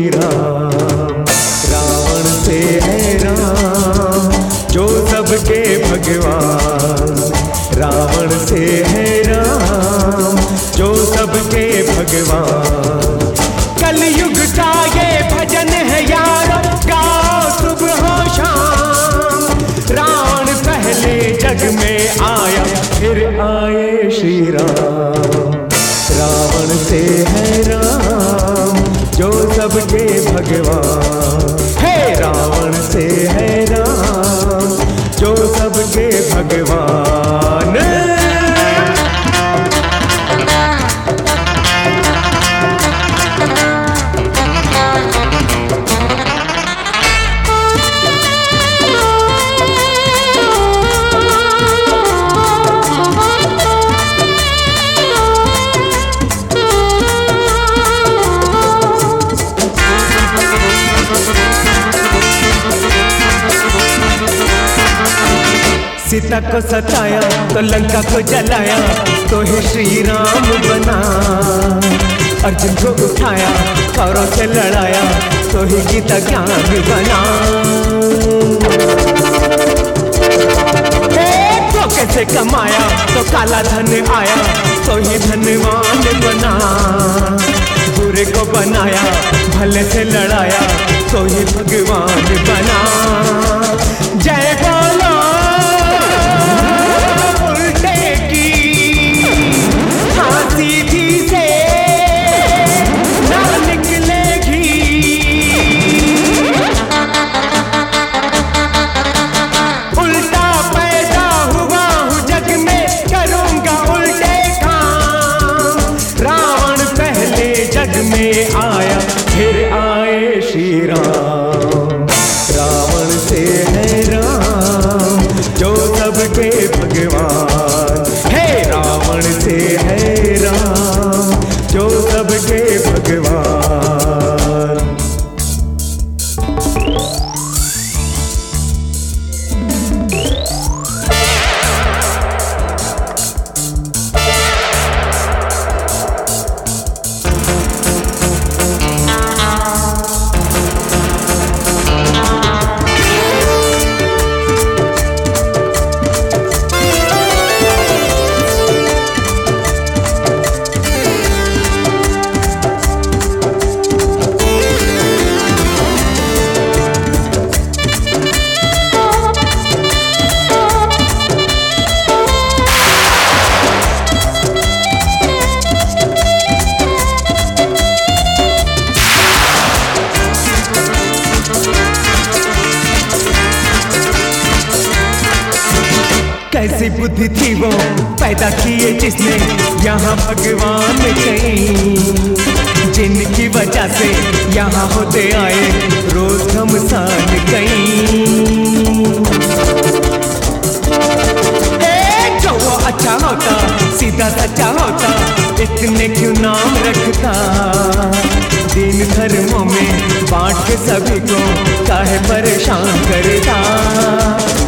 राम। रावण से है राम जो सबके भगवान। रावण से है राम जो सबके भगवान। कलयुग का ये भजन है यारो, गाओ सुबह शाम। रावण पहले जग में आया, फिर आए श्री राम। रावण से है राम जो सबके भगवान। हे रावण से है राम जो सबके भगवान। सीता को सताया तो लंका को जलाया, तो ही श्री राम बना। अर्जुन को उठाया कौरव से लड़ाया, तो ही गीता ज्ञान बना। धोखे से कमाया तो काला धन आया, तो ही धनवान बना। बुरे को बनाया भले से लड़ाया, तो ही भगवान बना। जय बोलो में आया, फिर आए श्री राम। रावण से है राम जो सबके भगवान। हे रावण से है राम जो सबके भगवान। कैसी बुद्धि थी वो पैदा किए जिसने यहाँ भगवान कहीं। जिनकी वजह से यहाँ होते आए रोज घमसान कहीं। जो वो अच्छा होता सीधा सच्चा होता, इतने क्यों नाम रखता। दीन धर्मों में बांट के सभी को काहे परेशान करता।